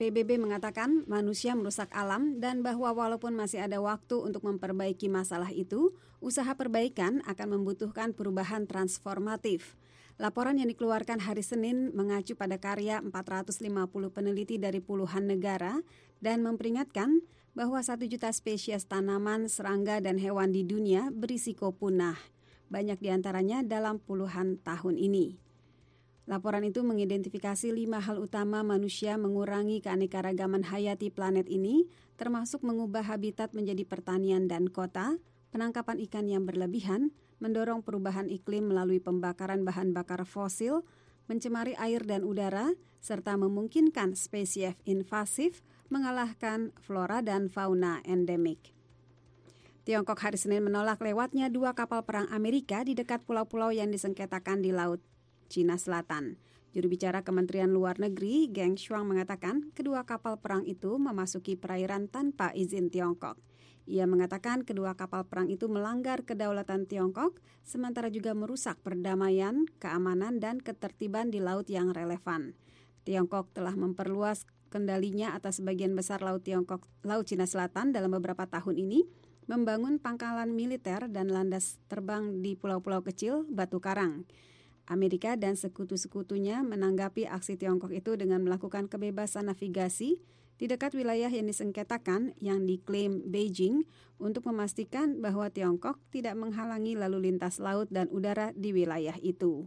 PBB mengatakan manusia merusak alam dan bahwa walaupun masih ada waktu untuk memperbaiki masalah itu, usaha perbaikan akan membutuhkan perubahan transformatif. Laporan yang dikeluarkan hari Senin mengacu pada karya 450 peneliti dari puluhan negara dan memperingatkan bahwa 1 juta spesies tanaman, serangga, dan hewan di dunia berisiko punah. Banyak diantaranya dalam puluhan tahun ini. Laporan itu mengidentifikasi 5 hal utama manusia mengurangi keanekaragaman hayati planet ini, termasuk mengubah habitat menjadi pertanian dan kota, penangkapan ikan yang berlebihan, mendorong perubahan iklim melalui pembakaran bahan bakar fosil, mencemari air dan udara, serta memungkinkan spesies invasif mengalahkan flora dan fauna endemik. Tiongkok hari Senin menolak lewatnya 2 kapal perang Amerika di dekat pulau-pulau yang disengketakan di Laut Cina Selatan. Juru bicara Kementerian Luar Negeri, Geng Shuang, mengatakan kedua kapal perang itu memasuki perairan tanpa izin Tiongkok. Ia mengatakan kedua kapal perang itu melanggar kedaulatan Tiongkok, sementara juga merusak perdamaian, keamanan, dan ketertiban di laut yang relevan. Tiongkok telah memperluas kendalinya atas sebagian besar Laut Cina Selatan dalam beberapa tahun ini, membangun pangkalan militer dan landas terbang di pulau-pulau kecil Batu Karang. Amerika dan sekutu-sekutunya menanggapi aksi Tiongkok itu dengan melakukan kebebasan navigasi di dekat wilayah yang disengketakan yang diklaim Beijing untuk memastikan bahwa Tiongkok tidak menghalangi lalu lintas laut dan udara di wilayah itu.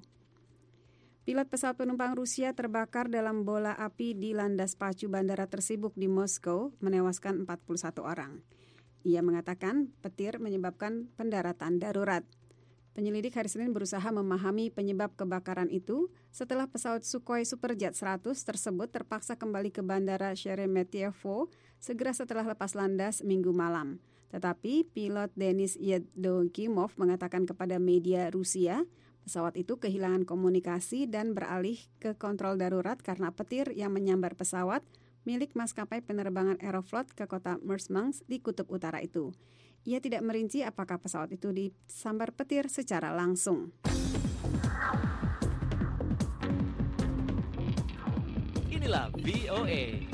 Pilot pesawat penumpang Rusia terbakar dalam bola api di landas pacu bandara tersibuk di Moskow, menewaskan 41 orang. Ia mengatakan petir menyebabkan pendaratan darurat. Penyelidik hari Senin berusaha memahami penyebab kebakaran itu setelah pesawat Sukhoi Superjet 100 tersebut terpaksa kembali ke bandara Sheremetyevo segera setelah lepas landas Minggu malam. Tetapi pilot Denis Yevdokimov mengatakan kepada media Rusia, pesawat itu kehilangan komunikasi dan beralih ke kontrol darurat karena petir yang menyambar pesawat milik maskapai penerbangan Aeroflot ke kota Murmansk di Kutub Utara itu. Ia tidak merinci apakah pesawat itu disambar petir secara langsung. Inilah VOA.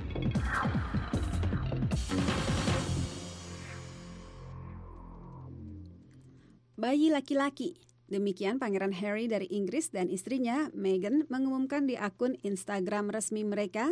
Bayi laki-laki. Demikian Pangeran Harry dari Inggris dan istrinya Meghan mengumumkan di akun Instagram resmi mereka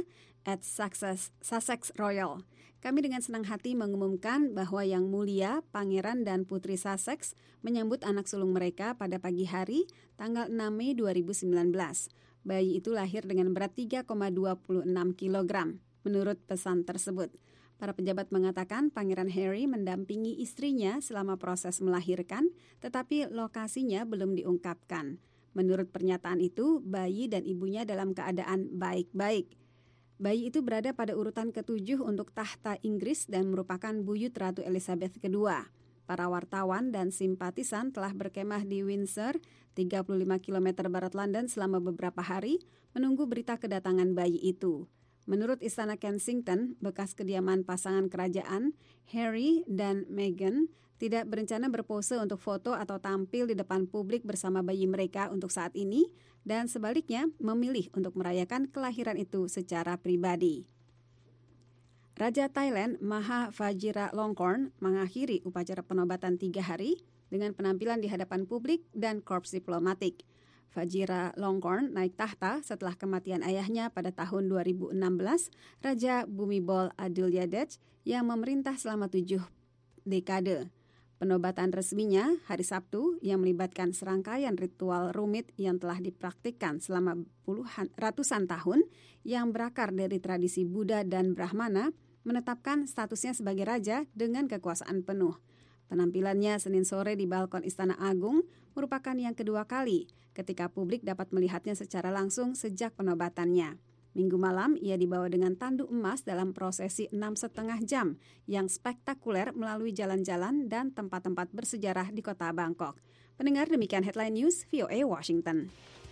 @SussexRoyal. Kami dengan senang hati mengumumkan bahwa Yang Mulia, Pangeran dan Putri Sussex menyambut anak sulung mereka pada pagi hari, tanggal 6 Mei 2019. Bayi itu lahir dengan berat 3,26 kg, menurut pesan tersebut. Para pejabat mengatakan Pangeran Harry mendampingi istrinya selama proses melahirkan, tetapi lokasinya belum diungkapkan. Menurut pernyataan itu, bayi dan ibunya dalam keadaan baik-baik. Bayi itu berada pada urutan ke-7 untuk tahta Inggris dan merupakan buyut Ratu Elizabeth II. Para wartawan dan simpatisan telah berkemah di Windsor, 35 km barat London selama beberapa hari, menunggu berita kedatangan bayi itu. Menurut Istana Kensington, bekas kediaman pasangan kerajaan, Harry dan Meghan tidak berencana berpose untuk foto atau tampil di depan publik bersama bayi mereka untuk saat ini, dan sebaliknya memilih untuk merayakan kelahiran itu secara pribadi. Raja Thailand Maha Vajiralongkorn mengakhiri upacara penobatan 3 hari dengan penampilan di hadapan publik dan korps diplomatik. Vajiralongkorn naik tahta setelah kematian ayahnya pada tahun 2016, Raja Bhumibol Adulyadej yang memerintah selama 7 dekade. Penobatan resminya hari Sabtu yang melibatkan serangkaian ritual rumit yang telah dipraktikkan selama ratusan tahun yang berakar dari tradisi Buddha dan Brahmana menetapkan statusnya sebagai raja dengan kekuasaan penuh. Penampilannya Senin sore di balkon Istana Agung merupakan yang kedua kali ketika publik dapat melihatnya secara langsung sejak penobatannya. Minggu malam, ia dibawa dengan tanduk emas dalam prosesi 6,5 jam yang spektakuler melalui jalan-jalan dan tempat-tempat bersejarah di kota Bangkok. Pendengar, demikian Headline News VOA Washington.